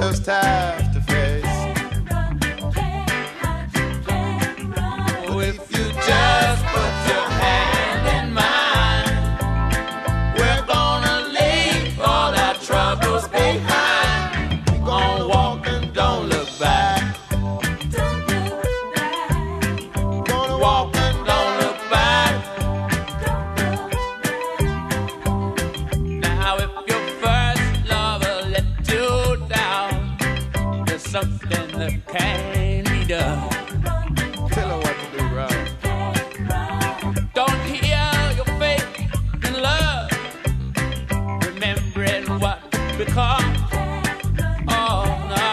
just have to face. Oh, if you just put your hand in mine, we're gonna leave all our troubles behind. We're gonna walk and don't look back. Gonna walk and don't look back. Now if your first lover let you down, there's something that can't be done. Tell her what to do, right? Don't hear your faith in love, remembering what become. Oh no.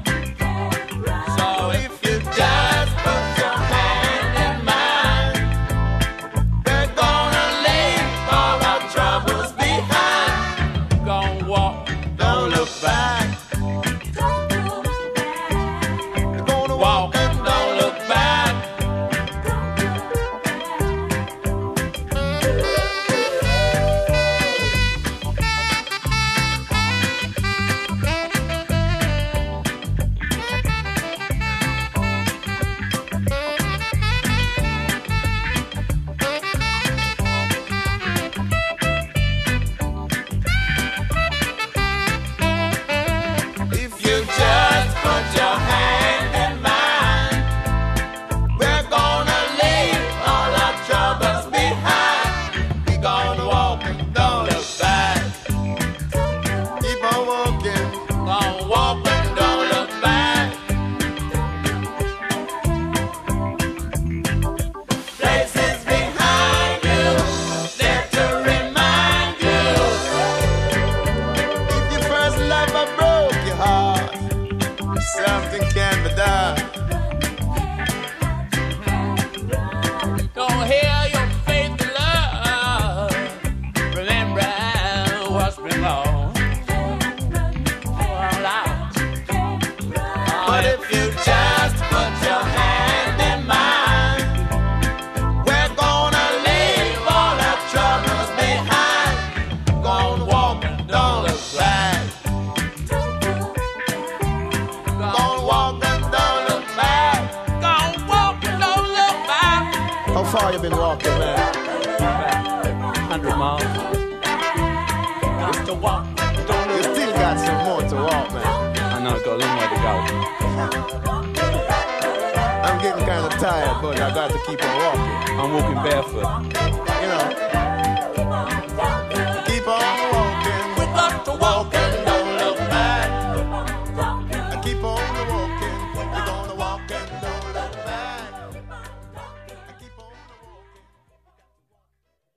So if you just put your hand in mine, we're gonna leave all our troubles behind. Gonna walk, don't look back. Gonna walk and don't look back. If you just put your hand in mine, we're gonna leave all our troubles behind. We're gonna walk and don't look back. Keep on walking. Gonna walk and don't look back. Places behind you, there to remind you. If your first lover broke your heart, something can be done. Don't hear your faith in love, remember what's been lost. But if you just put your hand in mine, we're gonna leave all our troubles behind. Gonna walk and don't look back. Gonna walk and don't look back. Gonna walk and don't look back. How far you been walking, man? 100 miles. Just to walk. Don't you still got some more to walk, man. I know, got a long way to go. I'm getting kind of tired, but I got to keep on walking. I'm walking barefoot.